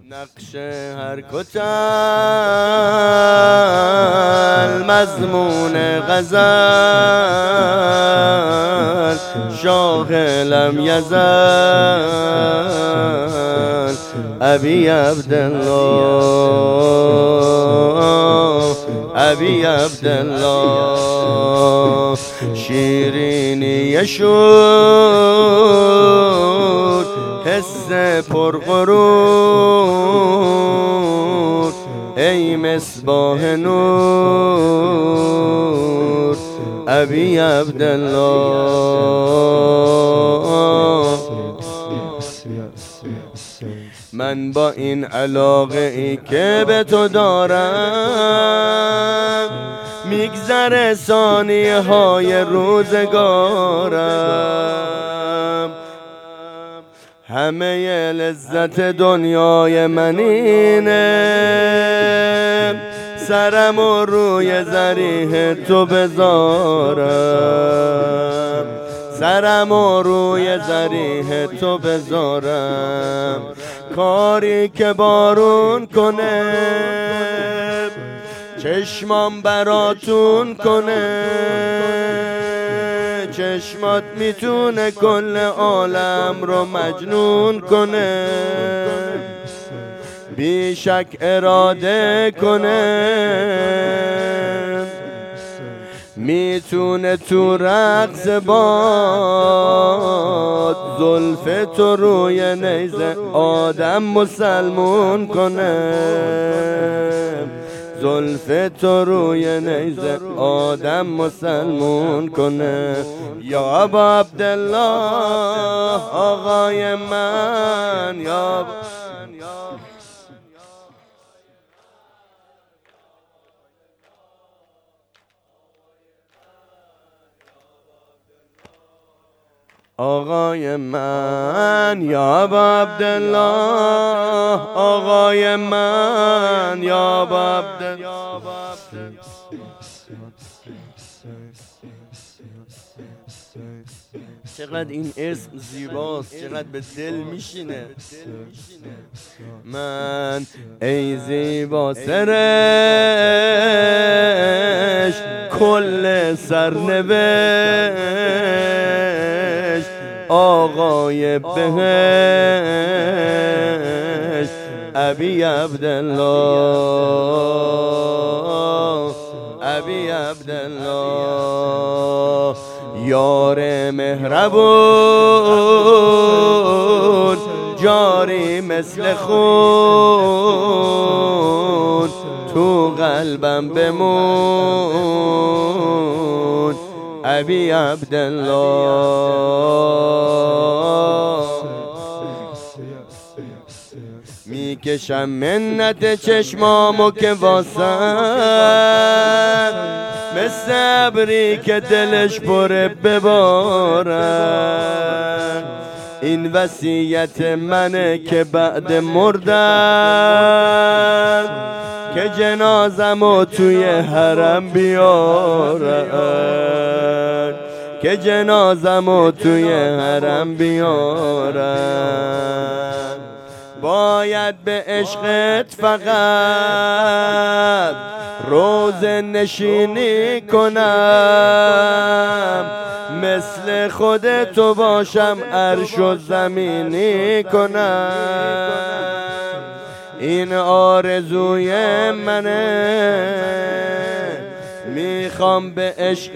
نقش هر کتل مضمون غزل شاه لم یزل ابی عبدالله ابی عبدالله شیرینی شد حس پرغرور ای مصباح نور ابی عبدالله. من با این علاقه ای که به تو دارم میگذره ثانیه های روزگارم، همه لذت دنیای من اینه سرم و روی ضریح تو بذارم، سرم و روی ضریح تو بذارم، کاری که بارون کنه چشمام براتون کنه، چشمات میتونه کل عالم رو مجنون کنه، بیشک اراده کنه، میتونه تو رقص باد زلف تو روی نیزه آدم مسلمون کنه، زلف تو روی نیزه آدم مسلمون کنه. یا ابا عبدالله آقای من، یا آقای من، یا ابا عبدالله آقای من، یا ابا عبدالله. چقدر این اسم زیباست، چقدر به دل میشینه. من ای زیبا سرش کل سرنوشت آقای بهشت ابی عبدالله ابی عبدالله. یار مهربون جاری مثل خون تو قلبم بمون ابی عبدالله. میکشم منت چشمامو که واسد مثل ابری که دلش پره ببارد، این وصیت منه که بعد مردن که جنازمو توی حرم بیارن، که جنازمو توی حرم بیارن. باید به عشقت فقط روزه نشینی کنم، مثل خودتو باشم عرش و زمینی کنم، این آرزوی منه. میخوام به عشق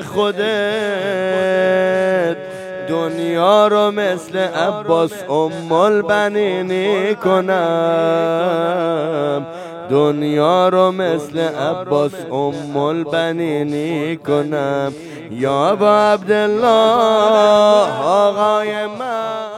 خودت دنیا رو مثل عباس ام البنینی کنم، دنیا رو مثل عباس ام البنینی کنم. یا ابا عبدالله آقای من.